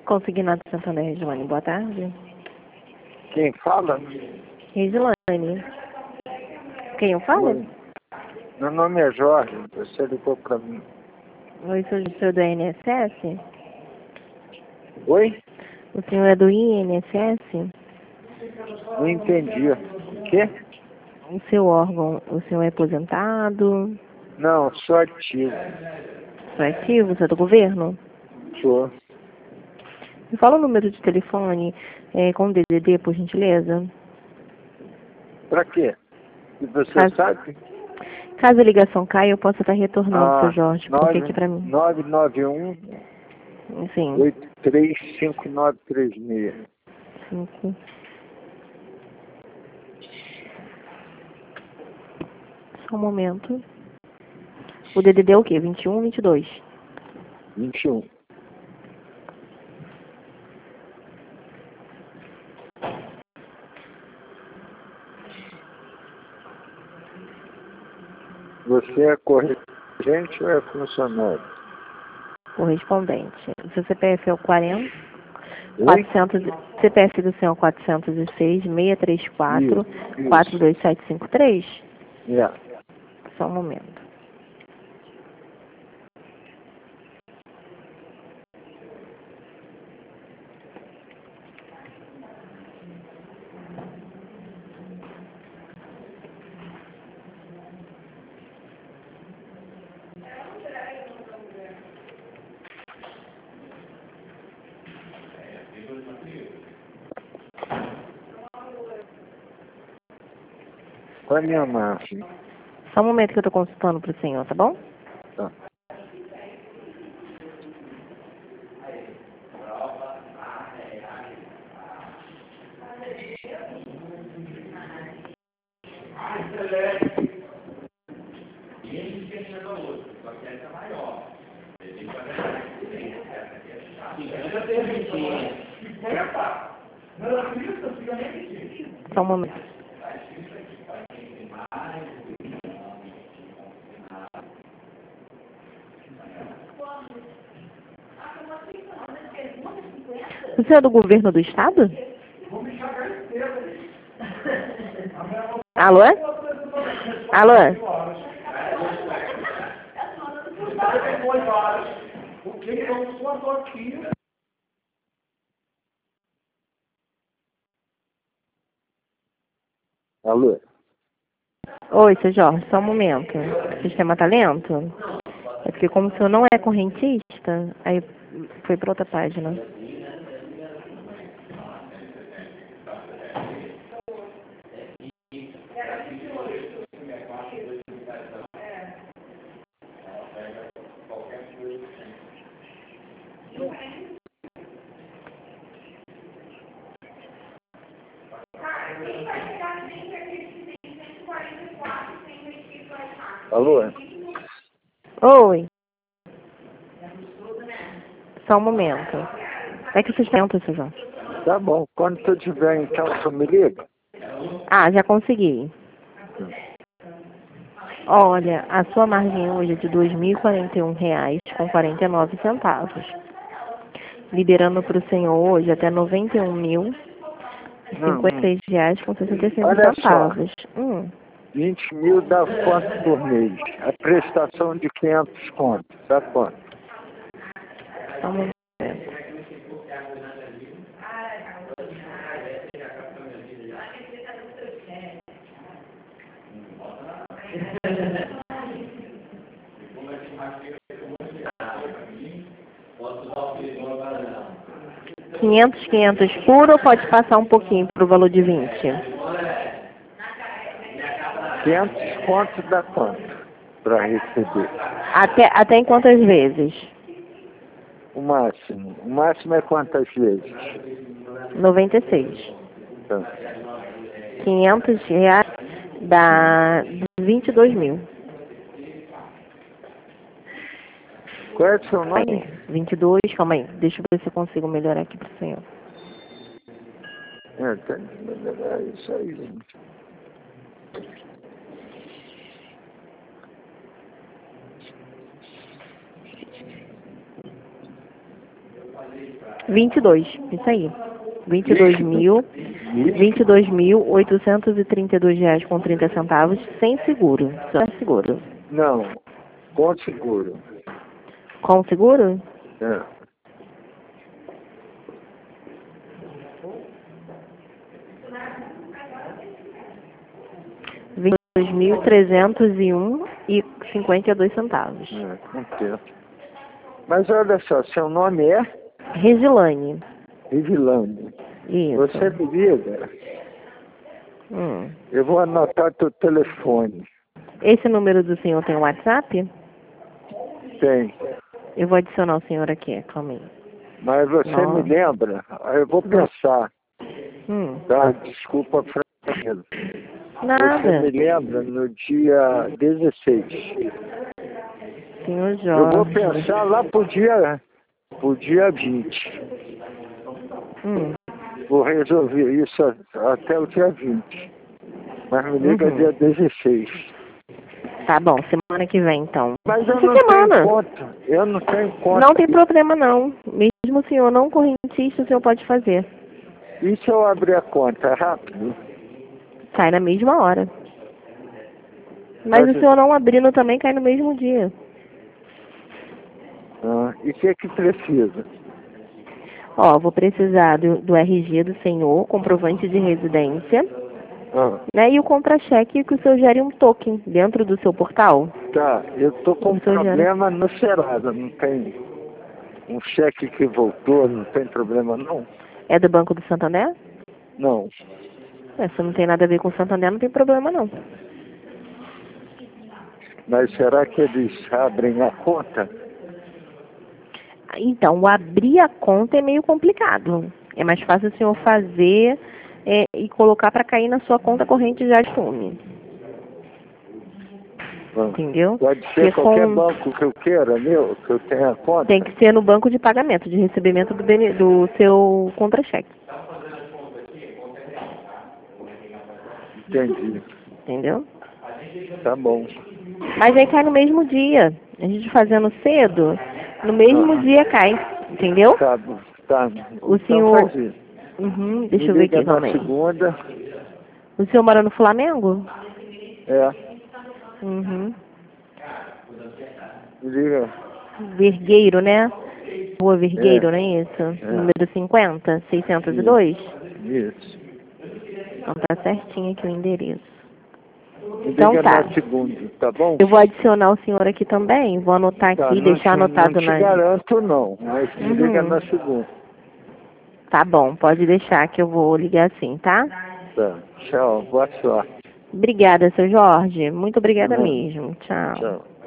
Consignado Santander, Regiane, boa tarde. Quem fala? Regiane. Quem eu falo? Oi. Meu nome é Jorge, você ligou para mim. Oi, sou o senhor do INSS? Oi? O senhor é do INSS? Não entendi. O quê? O seu órgão, o senhor é aposentado? Não, sou ativo. Sou ativo? Você é do governo? Sou. Me fala o número de telefone com DDD, por gentileza. Para quê? E você Caso, sabe? caso a ligação caia, eu posso estar retornando, seu Jorge. Porque aqui pra mim. 991 Sim. 835936. 5. Só um momento. O DDD é o quê? 21, 22? 21. Você é correspondente ou é funcionário? Correspondente. O seu CPF é o 40. Oi? 400, CPF do senhor 406 634 Isso. 42753? Yeah. Só um momento. Qual é a minha máquina? Só um momento que eu estou consultando para o senhor, tá bom? Tá. Só um momento. O senhor é do governo do estado? Alô? Alô? Alô? Oi, seu Jorge, só um momento. O sistema tá lento? É porque como o senhor não é correntista, aí foi para outra página. Alô? Oi, só um momento. É que o sistema é lento, seu Jorge. Tá bom. Quando tu tiver, então, tu me liga. Ah, já consegui. Olha, a sua margem hoje é de R$ 2.041,49. Liberando para o senhor hoje até R$ Não. 91.056,65 Olha só. centavos. 20 mil dá quanto por mês? A prestação de 500 conto. Dá quanto? Só um momento. 500 puro ou pode passar um pouquinho para o valor de 20? 500 conto dá quanto para receber? Até em quantas vezes? O máximo. O máximo é quantas vezes? 96. Tá. R$ 500 dá 22 mil. Qual é o seu nome? Aí, 22, calma aí. Deixa eu ver se eu consigo melhorar aqui para o senhor. É isso aí, gente. 22, isso aí. 22.832 reais com 30 centavos, sem seguro, só seguro. Não, com seguro. Com seguro? É. R$22.301,52. Com tempo. Mas olha só, seu nome é Resilane. Revilane. Isso. Você me liga? Eu vou anotar teu telefone. Esse número do senhor tem WhatsApp? Tem. Eu vou adicionar o senhor aqui, calma aí. Mas você me lembra? Eu vou pensar. Tá? Desculpa, franqueza. Nada. Você me lembra no dia 16. Senhor Jorge. Eu vou pensar lá pro dia 20. Vou resolver isso até o dia 20. Mas me liga dia 16. Tá bom, semana que vem então. Mas eu Essa não semana. tenho conta. Eu não tenho conta. Não tem problema não. Mesmo o senhor não correntista, o senhor pode fazer. E se eu abrir a conta? É rápido? Sai na mesma hora. Mas o senhor não abrindo também cai no mesmo dia. E o que precisa? Ó, vou precisar do RG do senhor, comprovante de residência, né? E o contra-cheque que o senhor gere um token dentro do seu portal. Tá, eu tô com um problema no Serasa, não tem um cheque que voltou, não tem problema não? É do Banco do Santander? Não. Se não tem nada a ver com o Santander, não tem problema não. Mas será que eles abrem a conta? Então, abrir a conta é meio complicado. É mais fácil o senhor fazer e colocar para cair na sua conta corrente de astume. Entendeu? Pode ser qualquer banco que eu queira, que eu tenha conta? Tem que ser no banco de pagamento, de recebimento do seu contra-cheque. Entendi. Entendeu? Tá bom. Mas aí cai no mesmo dia. A gente fazendo cedo, no mesmo dia cai. Entendeu? Tá. O então senhor... faz isso. Deixa eu ver aqui também. Segunda. O senhor mora no Flamengo? É. Me liga. Vergueiro, né? Rua Vergueiro, não é isso? Número 50, 602? Isso. Então tá certinho aqui o endereço. Então tá. Na segunda, tá bom? Eu vou adicionar o senhor aqui também, vou anotar aqui, deixar anotado não te garanto não, mas me liga na segunda. Tá bom, pode deixar que eu vou ligar assim, tá? Tá, tchau, boa sorte. Obrigada, seu Jorge. Muito obrigada mesmo. Tchau. Tchau.